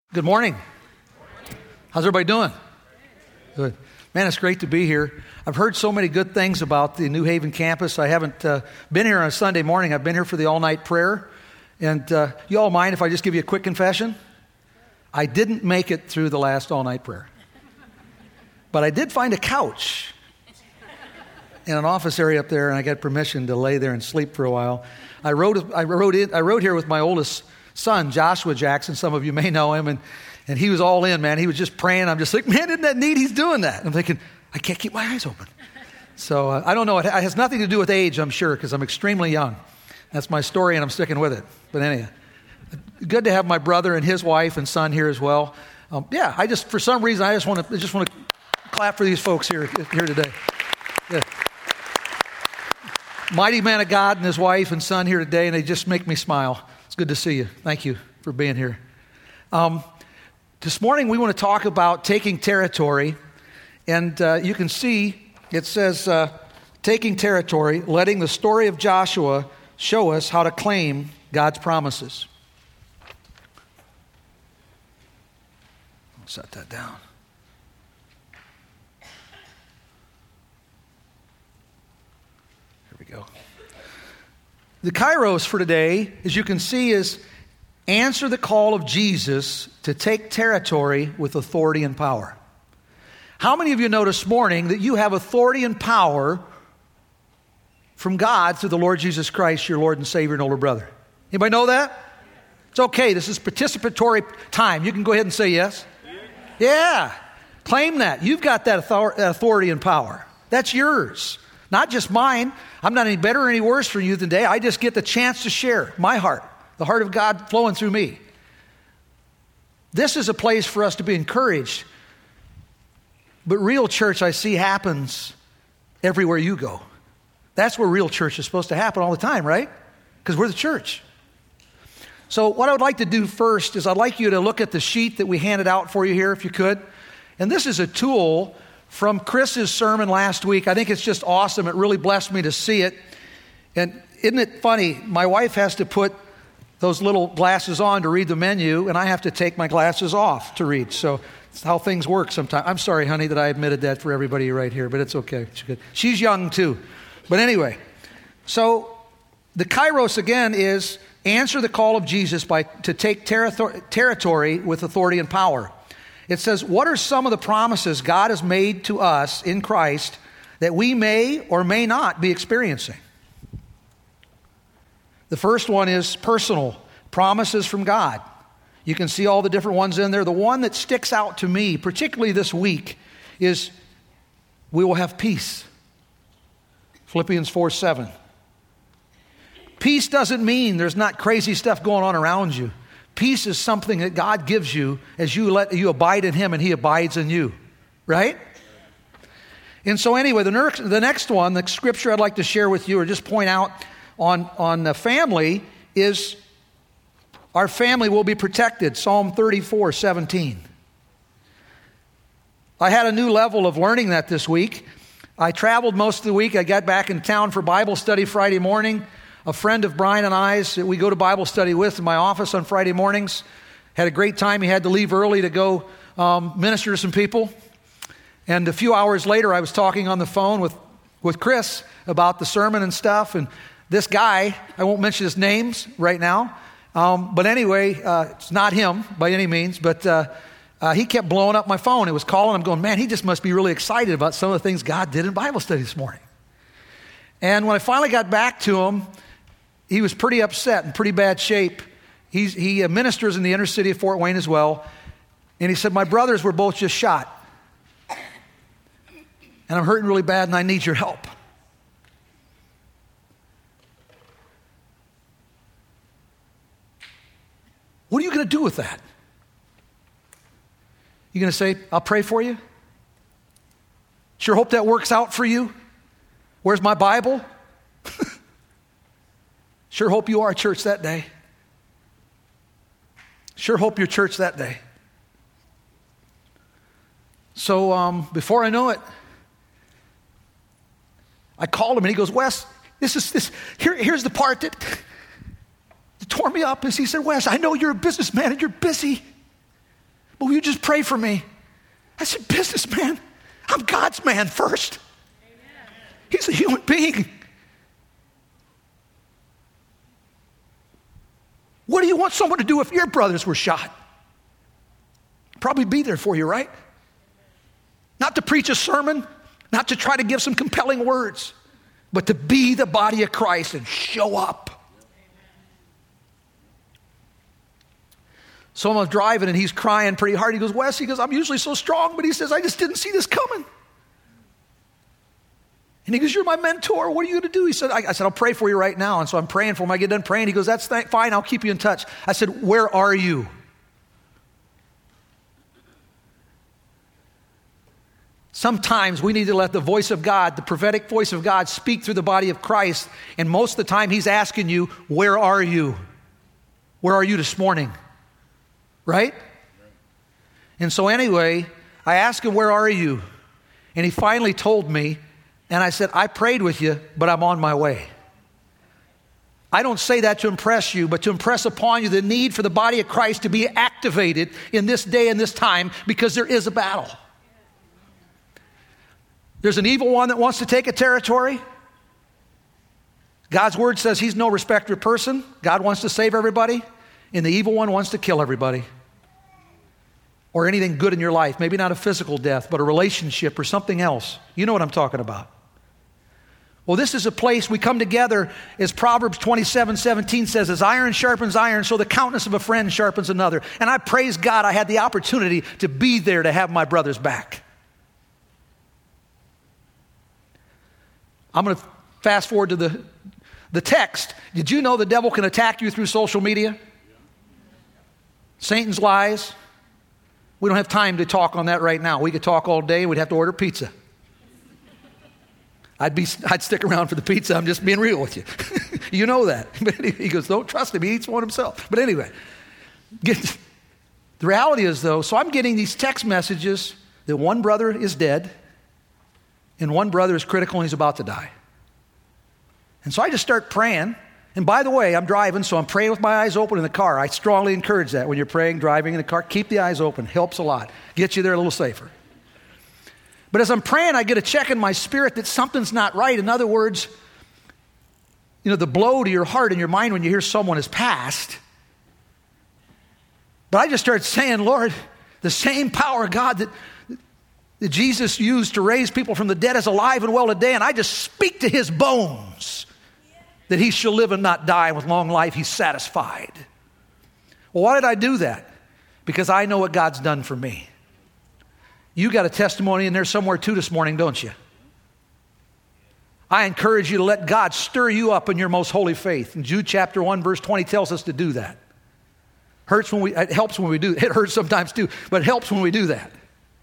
Good morning. How's everybody doing? Good. Man, it's great to be here. I've heard so many good things about the New Haven campus. I haven't been here on a Sunday morning. I've been here for the all-night prayer. And you all mind if I just give you a quick confession? I didn't make it through the last all-night prayer. But I did find a couch in an office area up there, and I got permission to lay there and sleep for a while. I rode here with my oldest son, Joshua Jackson. Some of you may know him, and he was all in, man. He was just praying. I'm just like, man, isn't that neat? He's doing that. I'm thinking, I can't keep my eyes open. So I don't know. It has nothing to do with age, I'm sure, because I'm extremely young. That's my story, and I'm sticking with it. But anyhow, good to have my brother and his wife and son here as well. For some reason, I just want to clap for these folks here today. Yeah. Mighty man of God and his wife and son here today, and they just make me smile. It's good to see you. Thank you for being here. This morning we want to talk about taking territory, and you can see it says taking territory, letting the story of Joshua show us how to claim God's promises. I'll set that down. Here we go. The Kairos for today, as you can see, is answer the call of Jesus to take territory with authority and power. How many of you know this morning that you have authority and power from God through the Lord Jesus Christ, your Lord and Savior and older brother? Anybody know that? It's okay. This is participatory time. You can go ahead and say yes. Yeah. Claim that. You've got that authority and power. That's yours. Not just mine. I'm not any better or any worse for you today. I just get the chance to share my heart, the heart of God flowing through me. This is a place for us to be encouraged. But real church, I see, happens everywhere you go. That's where real church is supposed to happen all the time, right? Because we're the church. So what I would like to do first is I'd like you to look at the sheet that we handed out for you here, if you could. And this is a tool from Chris's sermon last week. I think it's just awesome. It really blessed me to see it. And isn't it funny? My wife has to put those little glasses on to read the menu, and I have to take my glasses off to read. So it's how things work sometimes. I'm sorry, honey, that I admitted that for everybody right here, but it's okay. It's good. She's young too. But anyway, so the Kairos again is answer the call of Jesus to take territory with authority and power. It says, what are some of the promises God has made to us in Christ that we may or may not be experiencing? The first one is personal promises from God. You can see all the different ones in there. The one that sticks out to me, particularly this week, is we will have peace. Philippians 4:7. Peace doesn't mean there's not crazy stuff going on around you. Peace is something that God gives you as you abide in Him and He abides in you, right? And so anyway, the next one, the scripture I'd like to share with you or just point out on the family is our family will be protected. Psalm 34:17. I had a new level of learning that this week. I traveled most of the week. I got back in town for Bible study Friday morning. A friend of Brian and I's that we go to Bible study with in my office on Friday mornings. Had a great time. He had to leave early to go minister to some people. And a few hours later, I was talking on the phone with Chris about the sermon and stuff. And this guy, I won't mention his names right now. But anyway, it's not him by any means. But he kept blowing up my phone. It was calling. I'm going, man, he just must be really excited about some of the things God did in Bible study this morning. And when I finally got back to him, he was pretty upset, in pretty bad shape. He ministers in the inner city of Fort Wayne as well. And he said, my brothers were both just shot. And I'm hurting really bad and I need your help. What are you going to do with that? You going to say, I'll pray for you? Sure hope that works out for you. Where's my Bible? Sure hope you are church that day. Sure hope you're church that day. So before I know it, I called him and he goes, Wes, here's the part that tore me up. Is he said, Wes, I know you're a businessman and you're busy. But will you just pray for me? I said, businessman, I'm God's man first. Amen. He's a human being. What do you want someone to do if your brothers were shot? Probably be there for you, right? Not to preach a sermon, not to try to give some compelling words, but to be the body of Christ and show up. So I'm driving and he's crying pretty hard. He goes, Wes, he goes, I'm usually so strong, but he says, I just didn't see this coming. And he goes, you're my mentor. What are you going to do? He said, I said, I'll pray for you right now. And so I'm praying for him. I get done praying. He goes, that's fine. I'll keep you in touch. I said, where are you? Sometimes we need to let the voice of God, the prophetic voice of God, speak through the body of Christ. And most of the time he's asking you, where are you? Where are you this morning? Right? And so anyway, I asked him, where are you? And he finally told me, and I said, I prayed with you, but I'm on my way. I don't say that to impress you, but to impress upon you the need for the body of Christ to be activated in this day and this time, because there is a battle. There's an evil one that wants to take a territory. God's word says he's no respecter of person. God wants to save everybody, and the evil one wants to kill everybody. Or anything good in your life. Maybe not a physical death, but a relationship or something else. You know what I'm talking about. Well, this is a place we come together, as Proverbs 27:17 says, as iron sharpens iron, so the countenance of a friend sharpens another. And I praise God I had the opportunity to be there to have my brothers back. I'm going to fast forward to the text. Did you know the devil can attack you through social media? Satan's lies. We don't have time to talk on that right now. We could talk all day. We'd have to order pizza. I'd stick around for the pizza. I'm just being real with you. You know that. But he goes, don't trust him. He eats one himself. But anyway, the reality is, though, so I'm getting these text messages that one brother is dead and one brother is critical and he's about to die. And so I just start praying. And by the way, I'm driving, so I'm praying with my eyes open in the car. I strongly encourage that when you're praying, driving in the car. Keep the eyes open. Helps a lot. Gets you there a little safer. But as I'm praying, I get a check in my spirit that something's not right. In other words, you know, the blow to your heart and your mind when you hear someone has passed. But I just started saying, Lord, the same power of God that Jesus used to raise people from the dead is alive and well today. And I just speak to his bones that he shall live and not die, and with long life he's satisfied. Well, why did I do that? Because I know what God's done for me. You got a testimony in there somewhere too this morning, don't you? I encourage you to let God stir you up in your most holy faith. And Jude chapter 1 verse 20 tells us to do that. It helps when we do. It hurts sometimes too, but it helps when we do that.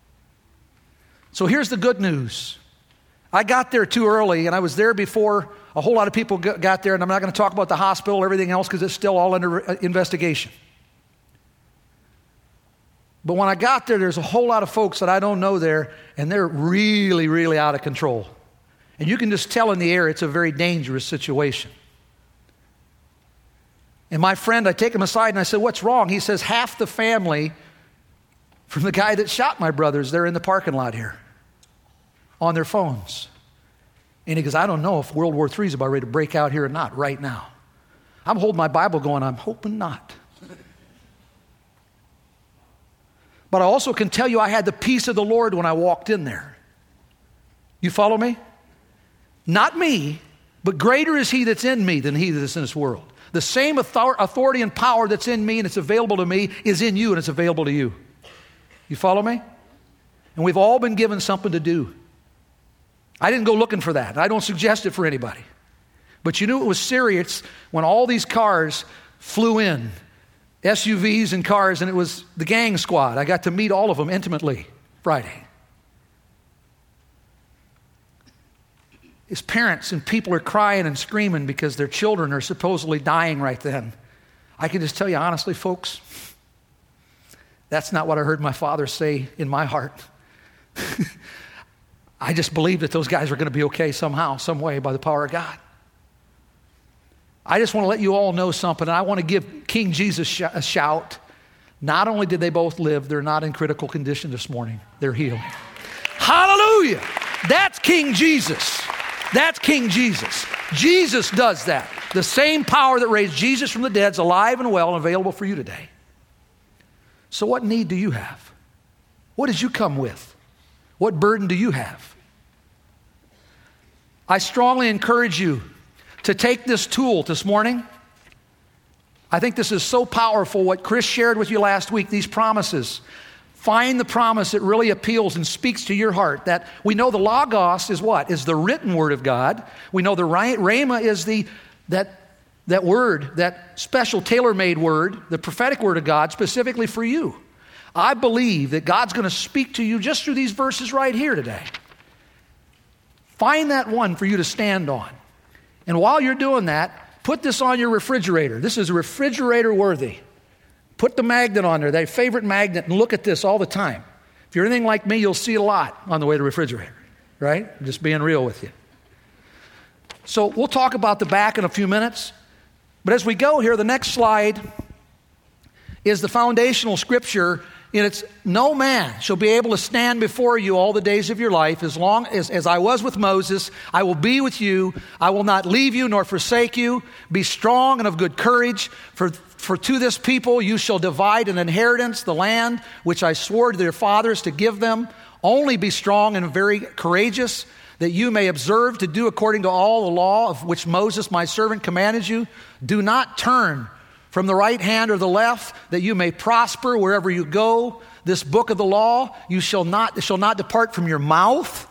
So here's the good news. I got there too early, and I was there before a whole lot of people got there, and I'm not going to talk about the hospital or everything else because it's still all under investigation. But when I got there, there's a whole lot of folks that I don't know there, and they're really, really out of control. And you can just tell in the air it's a very dangerous situation. And my friend, I take him aside and I said, what's wrong? He says, half the family from the guy that shot my brothers, they're in the parking lot here on their phones. And he goes, I don't know if World War III is about ready to break out here or not right now. I'm holding my Bible going, I'm hoping not. But I also can tell you I had the peace of the Lord when I walked in there. You follow me? Not me, but greater is he that's in me than he that is in this world. The same authority and power that's in me and it's available to me is in you and it's available to you. You follow me? And we've all been given something to do. I didn't go looking for that. I don't suggest it for anybody. But you knew it was serious when all these cars flew in, SUVs and cars, and it was the gang squad. I got to meet all of them intimately Friday. His parents and people are crying and screaming because their children are supposedly dying right then. I can just tell you honestly, folks, that's not what I heard my father say in my heart. I just believed that those guys were going to be okay somehow, some way, by the power of God. I just want to let you all know something, and I want to give King Jesus a shout. Not only did they both live, they're not in critical condition this morning. They're healed. Hallelujah. That's King Jesus. That's King Jesus. Jesus does that. The same power that raised Jesus from the dead is alive and well and available for you today. So what need do you have? What did you come with? What burden do you have? I strongly encourage you to take this tool this morning. I think this is so powerful, what Chris shared with you last week, these promises. Find the promise that really appeals and speaks to your heart. That we know the Logos is what? Is the written word of God. We know the Rhema is that word, that special tailor-made word, the prophetic word of God specifically for you. I believe that God's going to speak to you just through these verses right here today. Find that one for you to stand on. And while you're doing that, put this on your refrigerator. This is refrigerator worthy. Put the magnet on there, that favorite magnet, and look at this all the time. If you're anything like me, you'll see a lot on the way to the refrigerator, right? I'm just being real with you. So we'll talk about the back in a few minutes. But as we go here, the next slide is the foundational scripture. And it's, no man shall be able to stand before you all the days of your life. As long as I was with Moses, I will be with you. I will not leave you nor forsake you. Be strong and of good courage. For to this people you shall divide an inheritance, the land which I swore to their fathers to give them. Only be strong and very courageous, that you may observe to do according to all the law of which Moses my servant commanded you. Do not turn from the right hand or the left, that you may prosper wherever you go. This book of the law shall not depart from your mouth,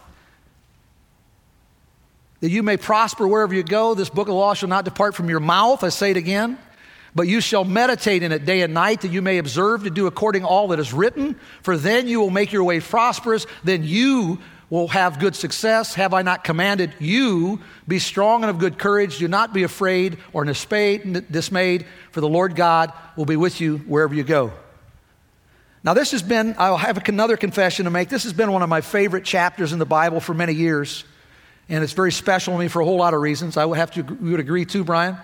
that you may prosper wherever you go. This book of the law shall not depart from your mouth. I say it again. But you shall meditate in it day and night, that you may observe to do according to all that is written. For then you will make your way prosperous. Then you will have good success. Have I not commanded you? Be strong and of good courage. Do not be afraid or dismayed, for the Lord God will be with you wherever you go. Now this has been, I'll have another confession to make. This has been one of my favorite chapters in the Bible for many years. And it's very special to me for a whole lot of reasons. You would agree too, Brian?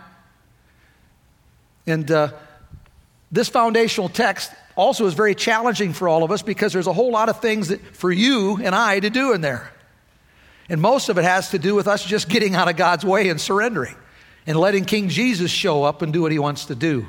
And this foundational text also is very challenging for all of us, because there's a whole lot of things that for you and I to do in there. And most of it has to do with us just getting out of God's way and surrendering and letting King Jesus show up and do what he wants to do.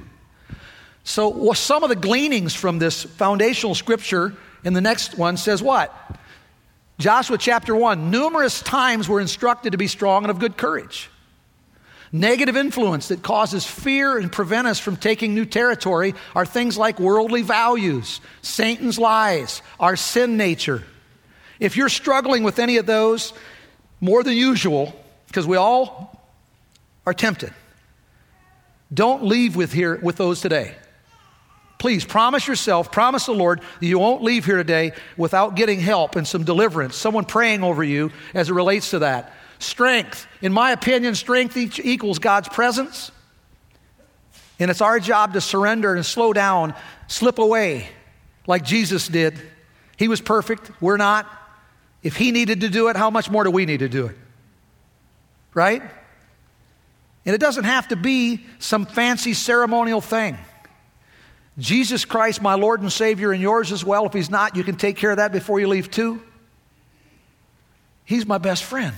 So some of the gleanings from this foundational scripture in the next one says what? Joshua chapter 1, numerous times we're instructed to be strong and of good courage. Negative influence that causes fear and prevent us from taking new territory are things like worldly values, Satan's lies, our sin nature. If you're struggling with any of those more than usual, because we all are tempted, don't leave with those today. Please promise yourself, promise the Lord that you won't leave here today without getting help and some deliverance, someone praying over you as it relates to that. Strength. In my opinion, strength equals God's presence. And it's our job to surrender and slow down, slip away like Jesus did. He was perfect. We're not. If he needed to do it, how much more do we need to do it? Right? And it doesn't have to be some fancy ceremonial thing. Jesus Christ, my Lord and Savior, and yours as well. If he's not, you can take care of that before you leave too. He's my best friend.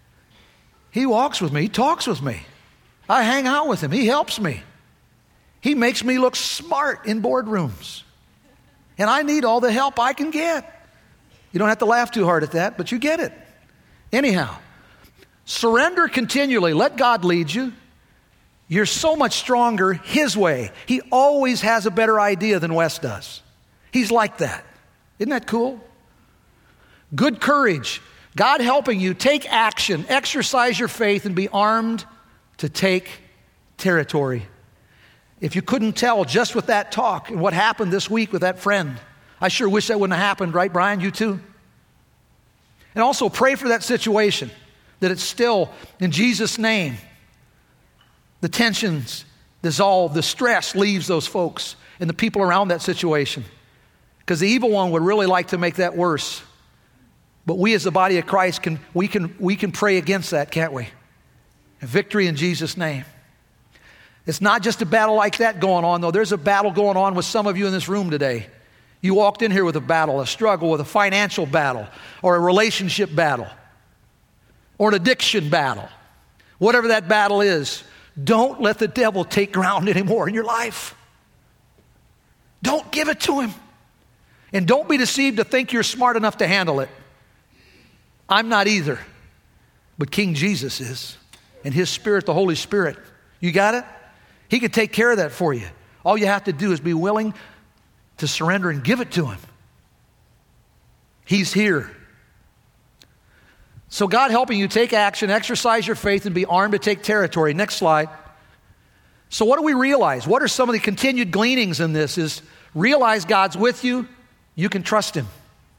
He walks with me. He talks with me. I hang out with him. He helps me. He makes me look smart in boardrooms. And I need all the help I can get. You don't have to laugh too hard at that, but you get it. Anyhow, surrender continually. Let God lead you. You're so much stronger his way. He always has a better idea than Wes does. He's like that. Isn't that cool? Good courage. God helping you take action, exercise your faith, and be armed to take territory. If you couldn't tell just with that talk and what happened this week with that friend, I sure wish that wouldn't have happened, right, Brian? You too? And also pray for that situation, that it's still, in Jesus' name, the tensions dissolve, the stress leaves those folks and the people around that situation. Because the evil one would really like to make that worse. But we as the body of Christ can pray against that, can't we? And victory in Jesus' name. It's not just a battle like that going on, though. There's a battle going on with some of you in this room today. You walked in here with a battle, a struggle, with a financial battle, or a relationship battle, or an addiction battle. Whatever that battle is, don't let the devil take ground anymore in your life. Don't give it to him. And don't be deceived to think you're smart enough to handle it. I'm not either. But King Jesus is. And his Spirit, the Holy Spirit. You got it? He can take care of that for you. All you have to do is be willing to surrender and give it to him. He's here. So God helping you take action, exercise your faith, and be armed to take territory. Next slide. So what do we realize? What are some of the continued gleanings in this? Is realize God's with you. You can trust him.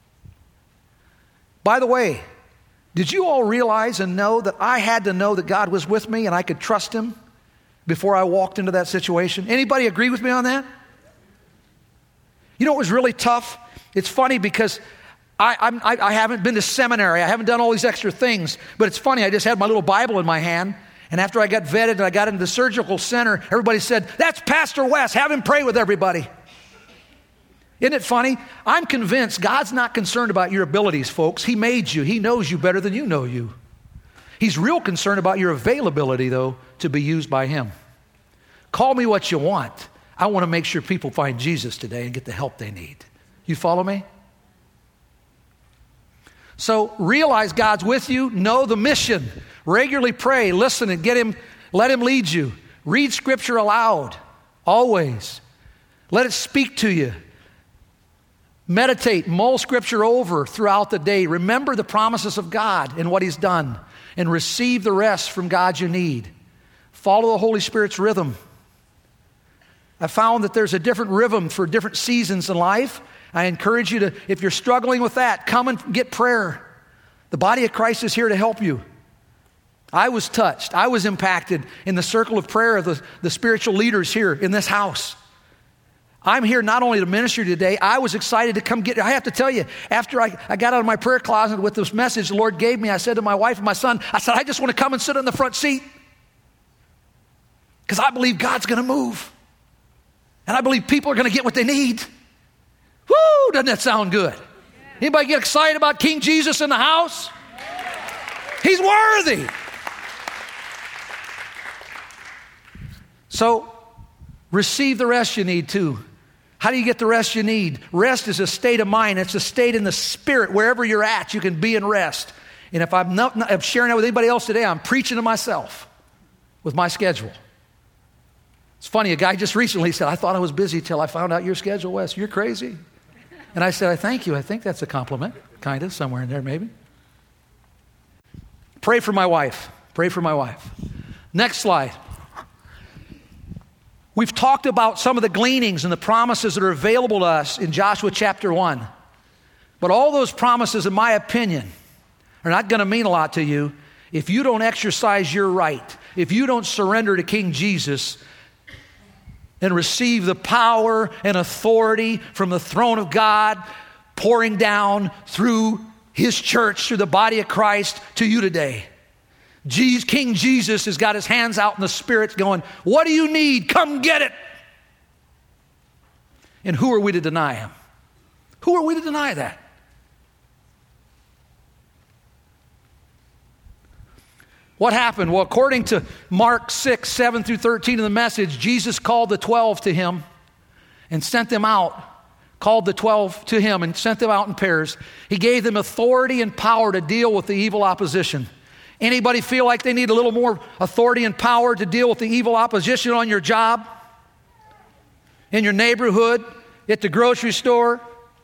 By the way, did you all realize and know that I had to know that God was with me and I could trust him before I walked into that situation? Anybody agree with me on that? You know what was really tough? It's funny because I haven't been to seminary. I haven't done all these extra things. But it's funny, I just had my little Bible in my hand. And after I got vetted and I got into the surgical center, everybody said, "That's Pastor Wes. Have him pray with everybody." Isn't it funny? I'm convinced God's not concerned about your abilities, folks. He made you. He knows you better than you know you. He's real concerned about your availability, though, to be used by him. Call me what you want. I want to make sure people find Jesus today and get the help they need. You follow me? So realize God's with you. Know the mission. Regularly pray, listen, and let him lead you. Read Scripture aloud, always. Let it speak to you. Meditate, mull Scripture over throughout the day. Remember the promises of God and what he's done, and receive the rest from God you need. Follow the Holy Spirit's rhythm. I found that there's a different rhythm for different seasons in life. I encourage you to, if you're struggling with that, come and get prayer. The body of Christ is here to help you. I was touched. I was impacted in the circle of prayer of the spiritual leaders here in this house. I'm here not only to minister today, I was excited to come get, I have to tell you, after I got out of my prayer closet with this message the Lord gave me, I said to my wife and my son, I said, I just want to come and sit in the front seat because I believe God's going to move. And I believe people are going to get what they need. Woo, doesn't that sound good? Anybody get excited about King Jesus in the house? He's worthy. So, receive the rest you need too. How do you get the rest you need? Rest is a state of mind. It's a state in the spirit. Wherever you're at, you can be in rest. And if I'm sharing that with anybody else today, I'm preaching to myself with my schedule. It's funny, a guy just recently said, I thought I was busy till I found out your schedule, Wes. You're crazy. And I said, I thank you. I think that's a compliment, kind of, somewhere in there maybe. Pray for my wife. Pray for my wife. Next slide. We've talked about some of the gleanings and the promises that are available to us in Joshua chapter 1. But all those promises, in my opinion, are not going to mean a lot to you if you don't exercise your right, if you don't surrender to King Jesus and receive the power and authority from the throne of God pouring down through his church, through the body of Christ to you today. King Jesus has got his hands out in the Spirit going, what do you need? Come get it. And who are we to deny him? Who are we to deny that? What happened? Well, according to Mark 6, 7 through 13 in the Message, Jesus called the 12 to him and sent them out. Called the 12 to him and sent them out in pairs. He gave them authority and power to deal with the evil opposition. Anybody feel like they need a little more authority and power to deal with the evil opposition on your job, in your neighborhood, at the grocery store?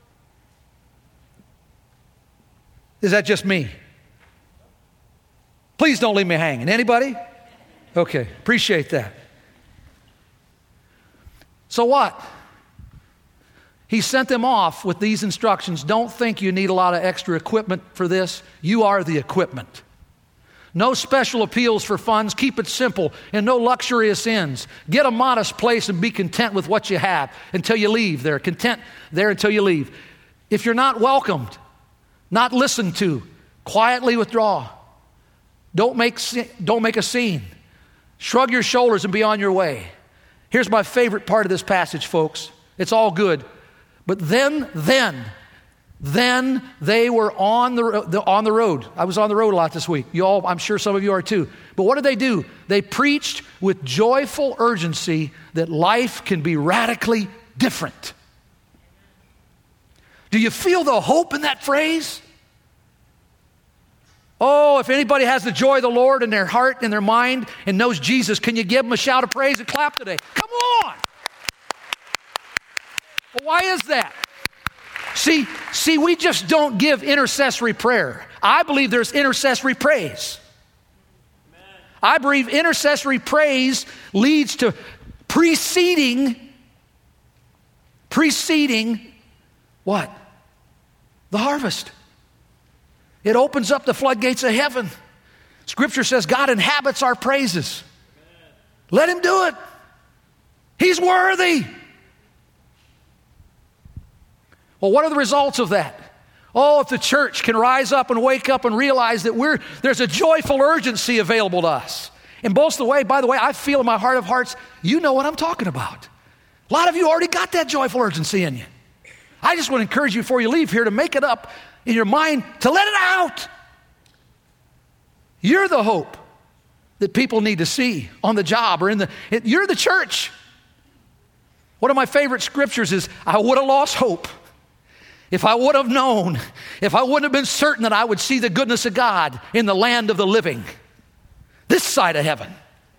Is that just me? Please don't leave me hanging. Anybody? Okay, appreciate that. So what? He sent them off with these instructions. Don't think you need a lot of extra equipment for this. You are the equipment. No special appeals for funds. Keep it simple and no luxurious ends. Get a modest place and be content with what you have until you leave there. Content there until you leave. If you're not welcomed, not listened to, quietly withdraw. Don't make a scene. Shrug your shoulders and be on your way. Here's my favorite part of this passage, folks. It's all good. But then they were on the road. I was on the road a lot this week. You all, I'm sure some of you are too. But what did they do? They preached with joyful urgency that life can be radically different. Do you feel the hope in that phrase? Oh, if anybody has the joy of the Lord in their heart and their mind and knows Jesus, can you give them a shout of praise and clap today? Come on! Well, why is that? See, we just don't give intercessory prayer. I believe there's intercessory praise. I believe intercessory praise leads to preceding what? The harvest. It opens up the floodgates of heaven. Scripture says God inhabits our praises. Let him do it. He's worthy. Well, what are the results of that? Oh, if the church can rise up and wake up and realize that there's a joyful urgency available to us. And by the way, I feel in my heart of hearts, you know what I'm talking about. A lot of you already got that joyful urgency in you. I just want to encourage you before you leave here to make it up in your mind to let it out. You're the hope that people need to see on the job or you're the church. One of my favorite scriptures is, I would have lost hope if I would have known, if I wouldn't have been certain that I would see the goodness of God in the land of the living, this side of heaven.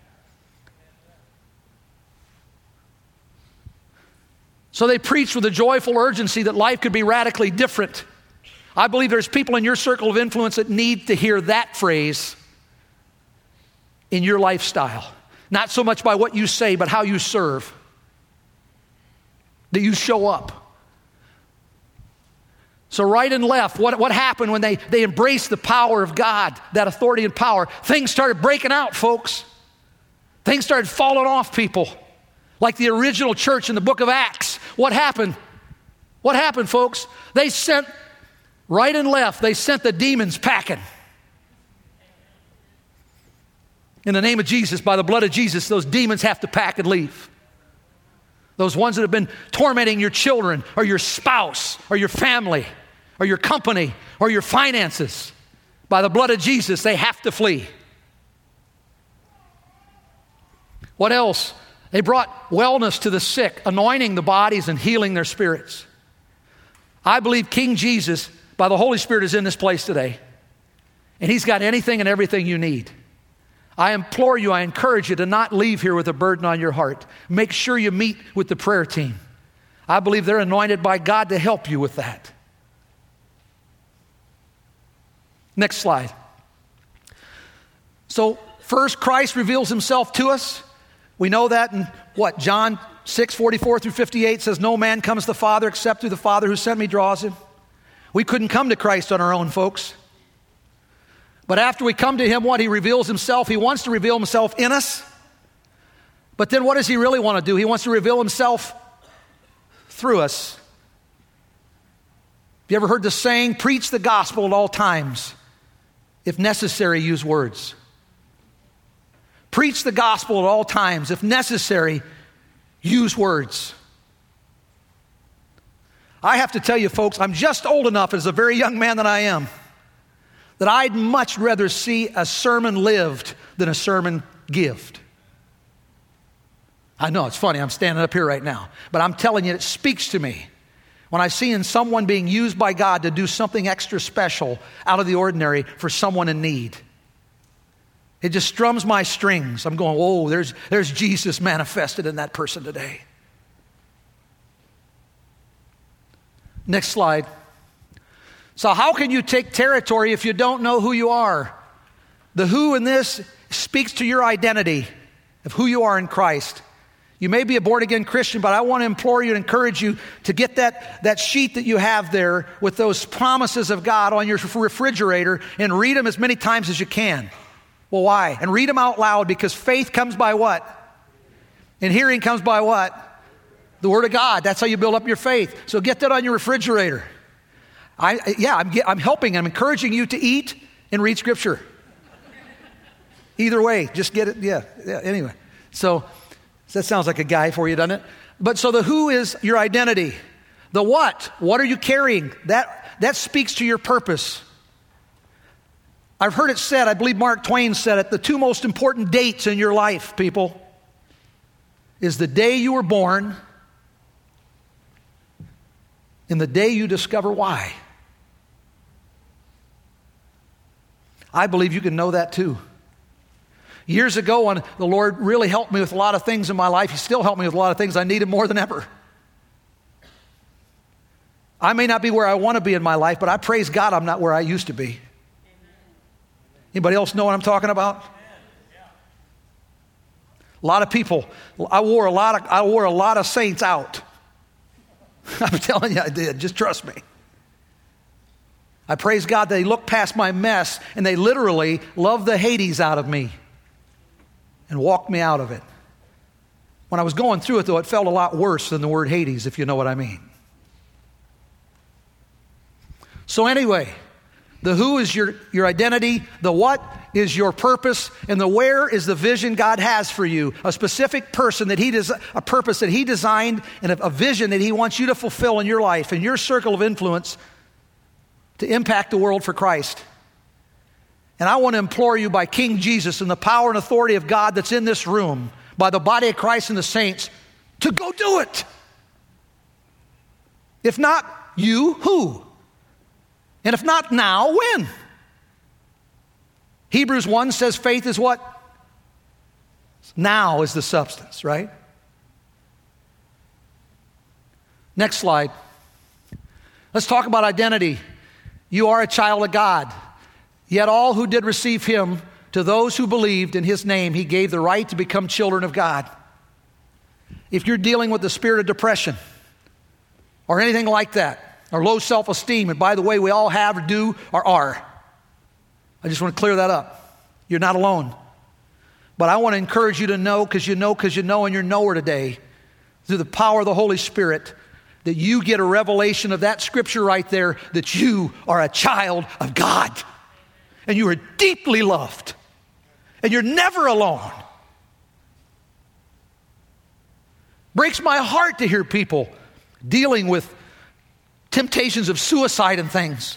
So they preached with a joyful urgency that life could be radically different. I believe there's people in your circle of influence that need to hear that phrase in your lifestyle. Not so much by what you say, but how you serve. That you show up. So right and left, what happened when they embraced the power of God, that authority and power? Things started breaking out, folks. Things started falling off people. Like the original church in the book of Acts. What happened? What happened, folks? They sent, right and left, they sent the demons packing. In the name of Jesus, by the blood of Jesus, those demons have to pack and leave. Those ones that have been tormenting your children or your spouse or your family or your company or your finances, by the blood of Jesus, they have to flee. What else? They brought wellness to the sick, anointing the bodies and healing their spirits. I believe King Jesus, by the Holy Spirit, is in this place today. And he's got anything and everything you need. I implore you, I encourage you to not leave here with a burden on your heart. Make sure you meet with the prayer team. I believe they're anointed by God to help you with that. Next slide. So first, Christ reveals himself to us. We know that in John 6:44 through 58 says, no man comes to the Father except through the Father who sent me draws him. We couldn't come to Christ on our own, folks. But after we come to him, he reveals himself. He wants to reveal himself in us. But then what does he really want to do? He wants to reveal himself through us. Have you ever heard the saying, preach the gospel at all times? If necessary, use words. Preach the gospel at all times. If necessary, use words. I have to tell you, folks, I'm just old enough as a very young man that I am, that I'd much rather see a sermon lived than a sermon gived. I know, it's funny, I'm standing up here right now, but I'm telling you, it speaks to me. When I see in someone being used by God to do something extra special out of the ordinary for someone in need. It just strums my strings. I'm going, whoa, there's Jesus manifested in that person today. Next slide. So how can you take territory if you don't know who you are? The who in this speaks to your identity of who you are in Christ. You may be a born-again Christian, but I want to implore you and encourage you to get that sheet that you have there with those promises of God on your refrigerator and read them as many times as you can. Well, why? And read them out loud, because faith comes by what? And hearing comes by what? The Word of God. That's how you build up your faith. So get that on your refrigerator. I'm helping. I'm encouraging you to eat and read Scripture. Either way, just get it. Yeah. Anyway, so that sounds like a guy for you, doesn't it? But so the who is your identity. The what are you carrying? That speaks to your purpose. I've heard it said, I believe Mark Twain said it, the two most important dates in your life, people, is the day you were born and the day you discover why. I believe you can know that too. Years ago, when the Lord really helped me with a lot of things in my life, He still helped me with a lot of things I needed more than ever. I may not be where I want to be in my life, but I praise God I'm not where I used to be. Anybody else know what I'm talking about? A lot of people, I wore a lot of saints out. I'm telling you I did, just trust me. I praise God that He looked past my mess and they literally loved the Hades out of me and walked me out of it. When I was going through it, though, it felt a lot worse than the word Hades, if you know what I mean. So anyway, the who is your identity, the what is your purpose, and the where is the vision God has for you. A specific person a purpose that He designed, and a vision that He wants you to fulfill in your life, in your circle of influence, to impact the world for Christ. And I want to implore you by King Jesus and the power and authority of God that's in this room, by the body of Christ and the saints, to go do it. If not you, who? And if not now, when? Hebrews 1 says faith is what? Now is the substance, right? Next slide. Let's talk about identity. You are a child of God. Yet all who did receive Him, to those who believed in His name, He gave the right to become children of God. If you're dealing with the spirit of depression or anything like that, or low self-esteem, and by the way, we all have or do or are. I just want to clear that up. You're not alone. But I want to encourage you to know, because you know, and you're nowhere today, through the power of the Holy Spirit, that you get a revelation of that scripture right there, that you are a child of God. And you are deeply loved. And you're never alone. Breaks my heart to hear people dealing with temptations of suicide and things.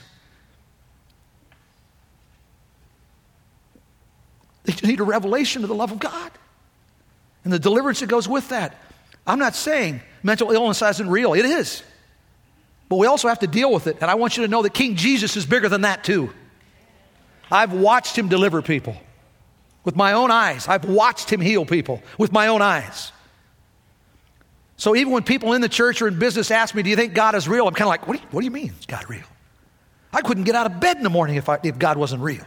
They need a revelation of the love of God and the deliverance that goes with that. I'm not saying mental illness isn't real. It is. But we also have to deal with it. And I want you to know that King Jesus is bigger than that too. I've watched Him deliver people with my own eyes. I've watched Him heal people with my own eyes. So even when people in the church or in business ask me, do you think God is real? I'm kind of like, what do you mean is God real? I couldn't get out of bed in the morning if God wasn't real.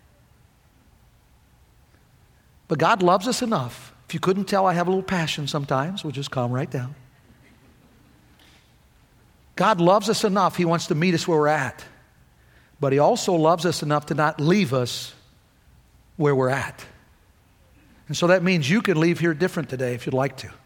But God loves us enough. If you couldn't tell, I have a little passion sometimes. We'll just calm right down. God loves us enough. He wants to meet us where we're at. But He also loves us enough to not leave us where we're at. And so that means you can leave here different today if you'd like to.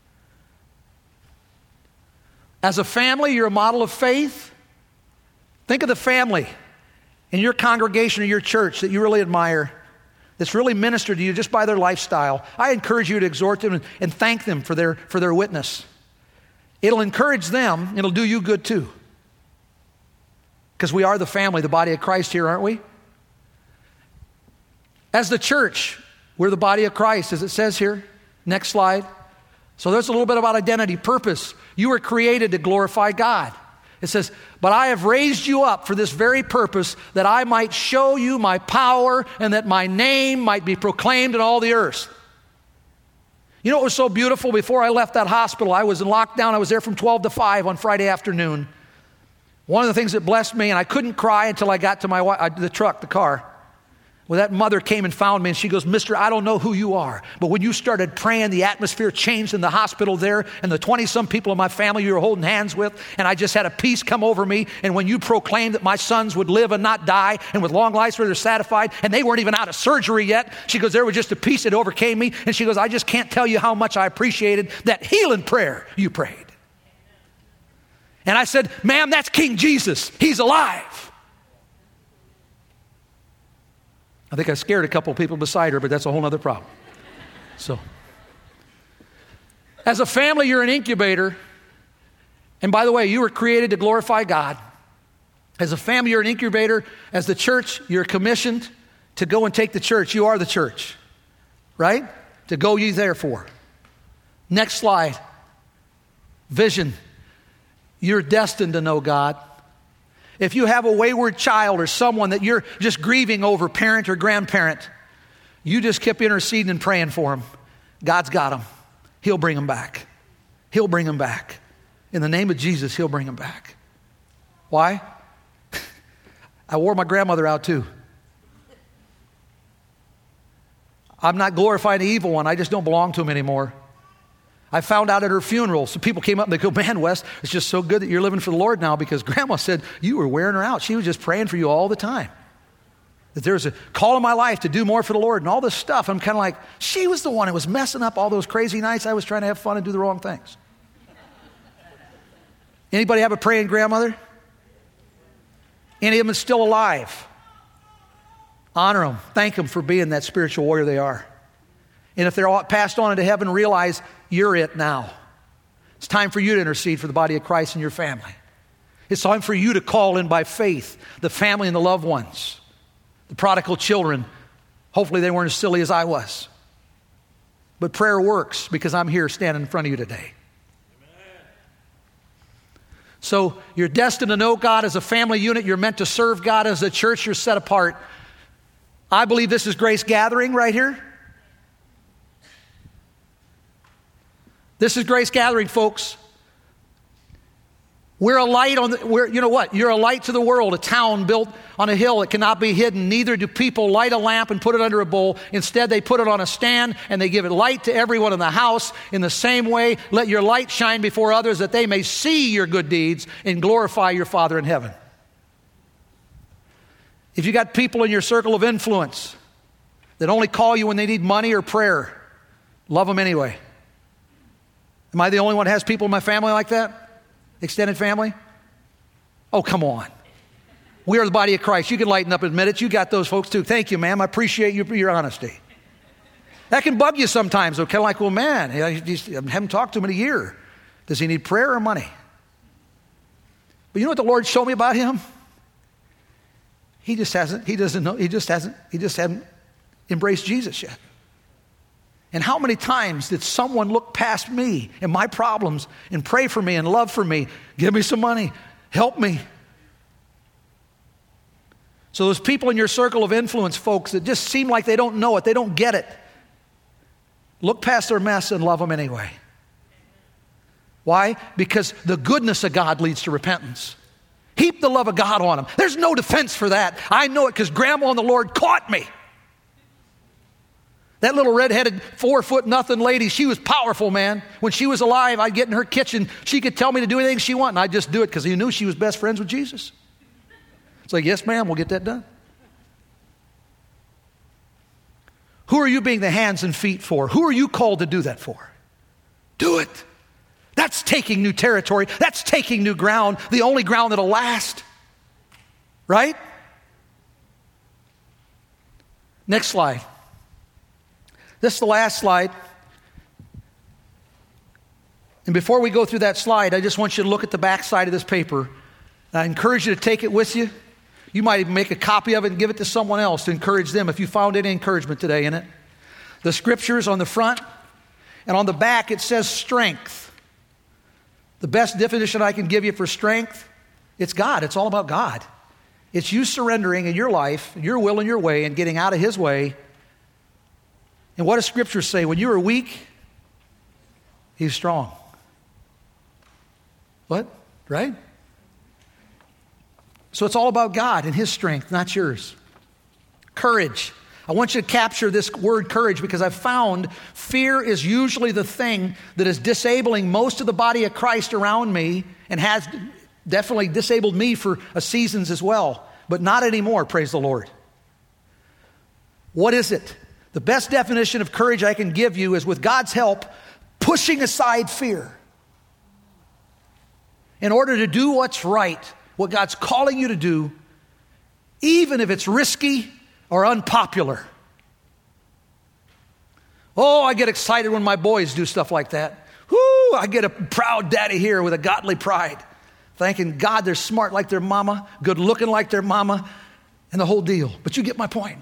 As a family, you're a model of faith. Think of the family in your congregation or your church that you really admire, that's really ministered to you just by their lifestyle. I encourage you to exhort them and thank them for their witness. It'll encourage them, and it'll do you good too. Because we are the family, the body of Christ here, aren't we? As the church, we're the body of Christ, as it says here. Next slide. So there's a little bit about identity, purpose. You were created to glorify God. It says, but I have raised you up for this very purpose, that I might show you my power and that my name might be proclaimed in all the earth. You know what was so beautiful? Before I left that hospital, I was in lockdown. I was there from 12 to 5 on Friday afternoon. One of the things that blessed me, and I couldn't cry until I got to the car. Well, that mother came and found me, and she goes, Mister, I don't know who you are, but when you started praying, the atmosphere changed in the hospital there, and the 20-some people in my family you were holding hands with, and I just had a peace come over me, and when you proclaimed that my sons would live and not die, and with long lives where they're satisfied, and they weren't even out of surgery yet, she goes, there was just a peace that overcame me, and she goes, I just can't tell you how much I appreciated that healing prayer you prayed. And I said, ma'am, that's King Jesus. He's alive. I think I scared a couple people beside her, but that's a whole other problem. So, as a family, you're an incubator. And by the way, you were created to glorify God. As a family, you're an incubator. As the church, you're commissioned to go and take the church. You are the church, right? To go ye therefore. Next slide. Vision. You're destined to know God. If you have a wayward child or someone that you're just grieving over, parent or grandparent, you just keep interceding and praying for them. God's got them. He'll bring them back. He'll bring them back. In the name of Jesus, He'll bring them back. Why? I wore my grandmother out too. I'm not glorifying the evil one. I just don't belong to him anymore. I found out at her funeral, some people came up and they go, man, Wes, it's just so good that you're living for the Lord now, because Grandma said you were wearing her out. She was just praying for you all the time. That there's a call in my life to do more for the Lord and all this stuff. I'm kind of like, she was the one that was messing up all those crazy nights I was trying to have fun and do the wrong things. Anybody have a praying grandmother? Any of them still alive? Honor them. Thank them for being that spiritual warrior they are. And if they're all passed on into heaven, realize you're it now. It's time for you to intercede for the body of Christ and your family. It's time for you to call in by faith the family and the loved ones, the prodigal children. Hopefully they weren't as silly as I was. But prayer works because I'm here standing in front of you today. So you're destined to know God as a family unit. You're meant to serve God as a church. You're set apart. I believe this is Grace Gathering right here. This is Grace Gathering, folks. We're a light you know what? You're a light to the world, a town built on a hill that cannot be hidden. Neither do people light a lamp and put it under a bowl. Instead, they put it on a stand and they give it light to everyone in the house. In the same way, let your light shine before others that they may see your good deeds and glorify your Father in heaven. If you got people in your circle of influence that only call you when they need money or prayer, love them anyway. Am I the only one that has people in my family like that? Extended family? Oh, come on. We are the body of Christ. You can lighten up and admit it. You got those folks too. Thank you, ma'am. I appreciate your honesty. That can bug you sometimes. They're kind of like, well, man, I haven't talked to him in a year. Does he need prayer or money? But you know what the Lord showed me about him? He just hasn't embraced Jesus yet. And how many times did someone look past me and my problems and pray for me and love for me, give me some money, help me? So those people in your circle of influence, folks, that just seem like they don't know it, they don't get it, look past their mess and love them anyway. Why? Because the goodness of God leads to repentance. Heap the love of God on them. There's no defense for that. I know it because Grandma and the Lord caught me. That little redheaded 4-foot-nothing lady, she was powerful, man. When she was alive, I'd get in her kitchen. She could tell me to do anything she wanted, and I'd just do it because he knew she was best friends with Jesus. It's like, yes, ma'am, we'll get that done. Who are you being the hands and feet for? Who are you called to do that for? Do it. That's taking new territory. That's taking new ground, the only ground that'll last. Right? Next slide. This is the last slide. And before we go through that slide, I just want you to look at the back side of this paper. I encourage you to take it with you. You might even make a copy of it and give it to someone else to encourage them if you found any encouragement today in it. The scriptures on the front, and on the back it says strength. The best definition I can give you for strength, it's God. It's all about God. It's you surrendering in your life, your will and your way, and getting out of His way. And what does Scripture say? When you are weak, He's strong. What? Right? So it's all about God and His strength, not yours. Courage. I want you to capture this word courage because I've found fear is usually the thing that is disabling most of the body of Christ around me and has definitely disabled me for seasons as well. But not anymore, praise the Lord. What is it? The best definition of courage I can give you is, with God's help, pushing aside fear in order to do what's right, what God's calling you to do, even if it's risky or unpopular. Oh, I get excited when my boys do stuff like that. Whoo, I get a proud daddy here with a godly pride, thanking God they're smart like their mama, good looking like their mama, and the whole deal. But you get my point.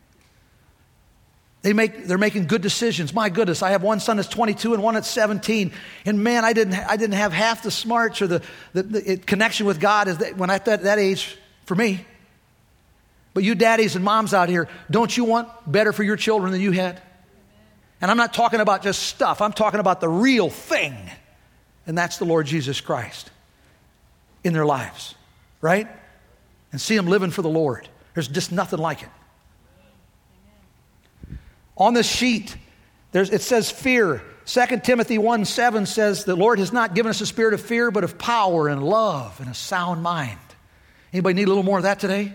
They're making good decisions. My goodness, I have one son that's 22 and one that's 17. And man, I didn't have half the smarts or the connection with God as when at that age for me. But you daddies and moms out here, don't you want better for your children than you had? And I'm not talking about just stuff. I'm talking about the real thing. And that's the Lord Jesus Christ in their lives, right? And see them living for the Lord. There's just nothing like it. On this sheet, it says fear. 2 Timothy 1:7 says, the Lord has not given us a spirit of fear, but of power and love and a sound mind. Anybody need a little more of that today?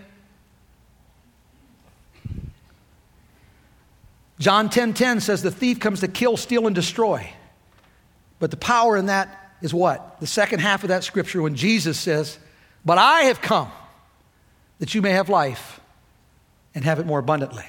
John 10:10 says, the thief comes to kill, steal, and destroy. But the power in that is what? The second half of that scripture when Jesus says, but I have come that you may have life and have it more abundantly.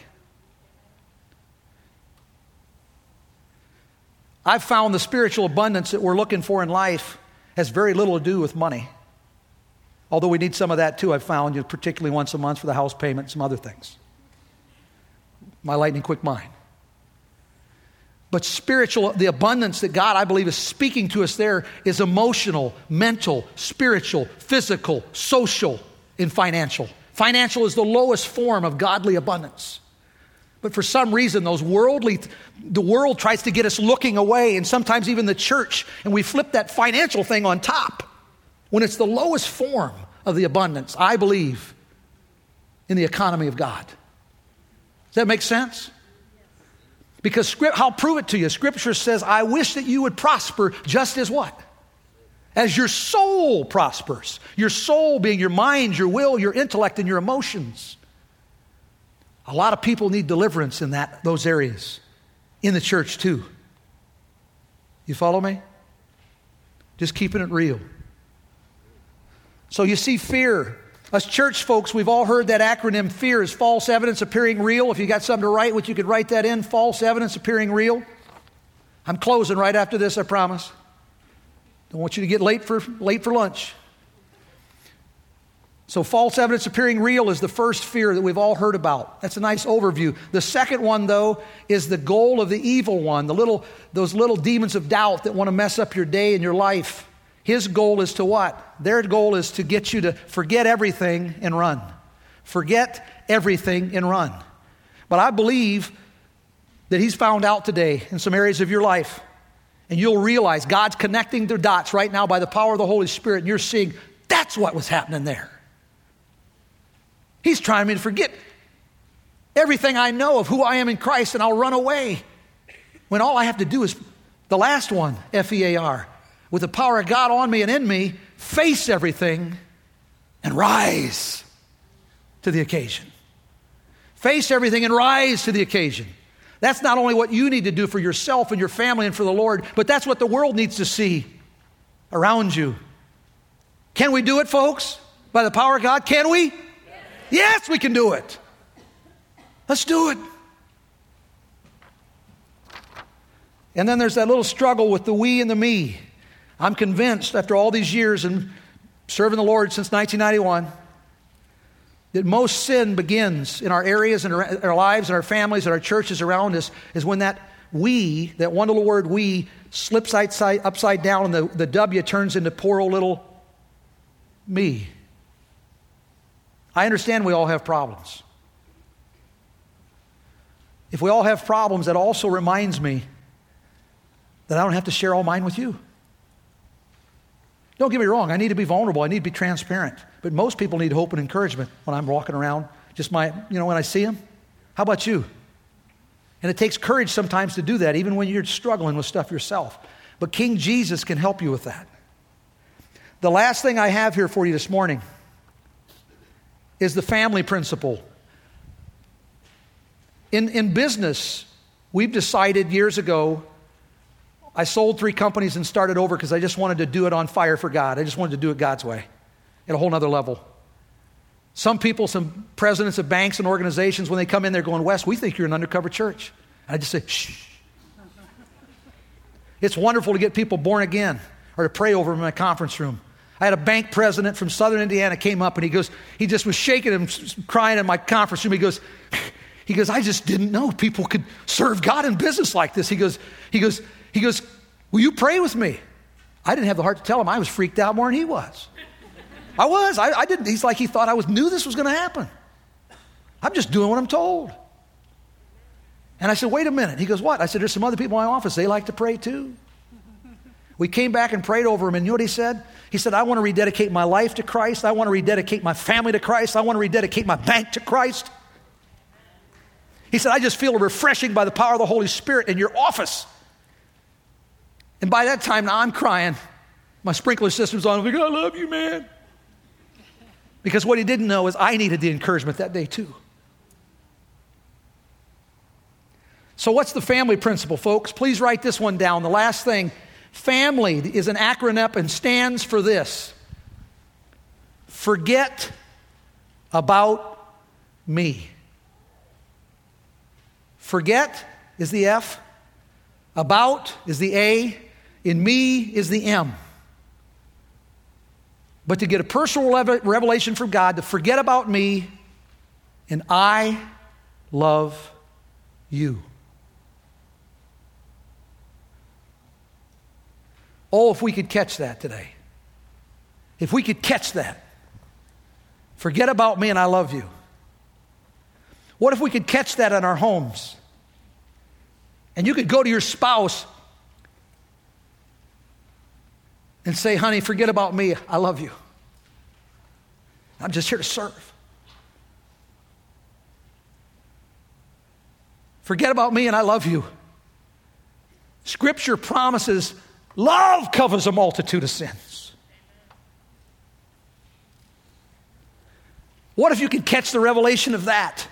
I've found the spiritual abundance that we're looking for in life has very little to do with money. Although we need some of that too, I've found, particularly once a month for the house payment and some other things. My lightning quick mind. But the abundance that God, I believe, is speaking to us there is emotional, mental, spiritual, physical, social, and financial. Financial is the lowest form of godly abundance. But for some reason, the world tries to get us looking away, and sometimes even the church, and we flip that financial thing on top when it's the lowest form of the abundance, I believe, in the economy of God. Does that make sense? Because I'll prove it to you. Scripture says, I wish that you would prosper just as what? As your soul prospers. Your soul being your mind, your will, your intellect, and your emotions. A lot of people need deliverance in those areas. In the church too. You follow me? Just keeping it real. So you see fear. Us church folks, we've all heard that acronym FEAR is false evidence appearing real. If you got something to write, you could write that in, false evidence appearing real. I'm closing right after this, I promise. Don't want you to get late for lunch. So false evidence appearing real is the first fear that we've all heard about. That's a nice overview. The second one, though, is the goal of the evil one, those little demons of doubt that want to mess up your day and your life. His goal is to what? Their goal is to get you to forget everything and run. Forget everything and run. But I believe that he's found out today in some areas of your life, and you'll realize God's connecting the dots right now by the power of the Holy Spirit, and you're seeing that's what was happening there. He's trying me to forget everything I know of who I am in Christ, and I'll run away. When all I have to do is the last one, FEAR, with the power of God on me and in me, face everything and rise to the occasion. Face everything and rise to the occasion. That's not only what you need to do for yourself and your family and for the Lord, but that's what the world needs to see around you. Can we do it, folks? By the power of God, can we? Yes, we can do it. Let's do it. And then there's that little struggle with the we and the me. I'm convinced after all these years and serving the Lord since 1991 that most sin begins in our areas and our lives and our families and our churches around us is when that one little word we, slips upside down and the W turns into poor old little me. I understand we all have problems. If we all have problems, that also reminds me that I don't have to share all mine with you. Don't get me wrong, I need to be vulnerable, I need to be transparent. But most people need hope and encouragement when I'm walking around, when I see them. How about you? And it takes courage sometimes to do that, even when you're struggling with stuff yourself. But King Jesus can help you with that. The last thing I have here for you this morning is the family principle. In business, we've decided years ago, I sold 3 companies and started over because I just wanted to do it on fire for God. I just wanted to do it God's way at a whole nother level. Some people, some presidents of banks and organizations, when they come in, they're going, Wes, we think you're an undercover church. And I just say, shh. It's wonderful to get people born again or to pray over them in a conference room. I had a bank president from Southern Indiana came up and he just was shaking and crying in my conference room. He goes, I just didn't know people could serve God in business like this. He goes, will you pray with me? I didn't have the heart to tell him. I was freaked out more than he was. I didn't. He's like, he thought I knew this was going to happen. I'm just doing what I'm told. And I said, wait a minute. He goes, what? I said, there's some other people in my office. They like to pray too. We came back and prayed over him, and you know what he said? He said, I want to rededicate my life to Christ. I want to rededicate my family to Christ. I want to rededicate my bank to Christ. He said, I just feel a refreshing by the power of the Holy Spirit in your office. And by that time, now I'm crying. My sprinkler system's on. I'm like, I love you, man. Because what he didn't know is I needed the encouragement that day too. So what's the family principle, folks? Please write this one down. The last thing, family is an acronym and stands for this. Forget about me. Forget is the F. About is the A. In me is the M. But to get a personal revelation from God, to forget about me, and I love you. Oh, if we could catch that today. If we could catch that. Forget about me and I love you. What if we could catch that in our homes? And you could go to your spouse and say, honey, forget about me. I love you. I'm just here to serve. Forget about me and I love you. Scripture promises love covers a multitude of sins. What if you could catch the revelation of that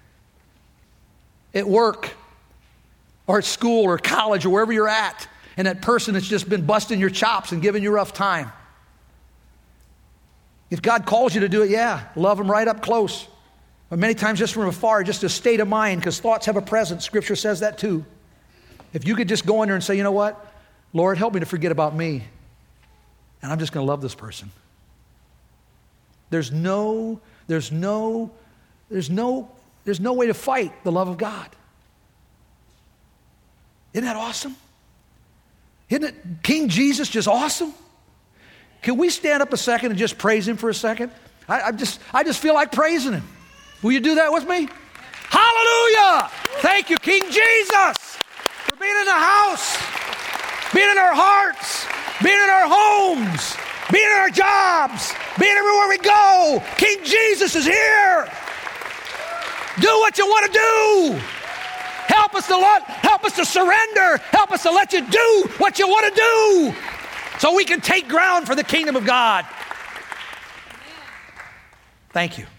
at work or at school or college or wherever you're at, and that person has just been busting your chops and giving you a rough time? If God calls you to do it, yeah, love them right up close. But many times just from afar, just a state of mind, because thoughts have a presence. Scripture says that too. If you could just go in there and say, you know what? Lord, help me to forget about me, and I'm just going to love this person. There's no way to fight the love of God. Isn't that awesome? Isn't it King Jesus just awesome? Can we stand up a second and just praise him for a second? I just feel like praising him. Will you do that with me? Hallelujah! Thank you, King Jesus, for being in the house, being in our hearts, being in our homes, being in our jobs, being everywhere we go. King Jesus is here. Do what you want to do. Help us to surrender. Help us to let you do what you want to do so we can take ground for the kingdom of God. Thank you.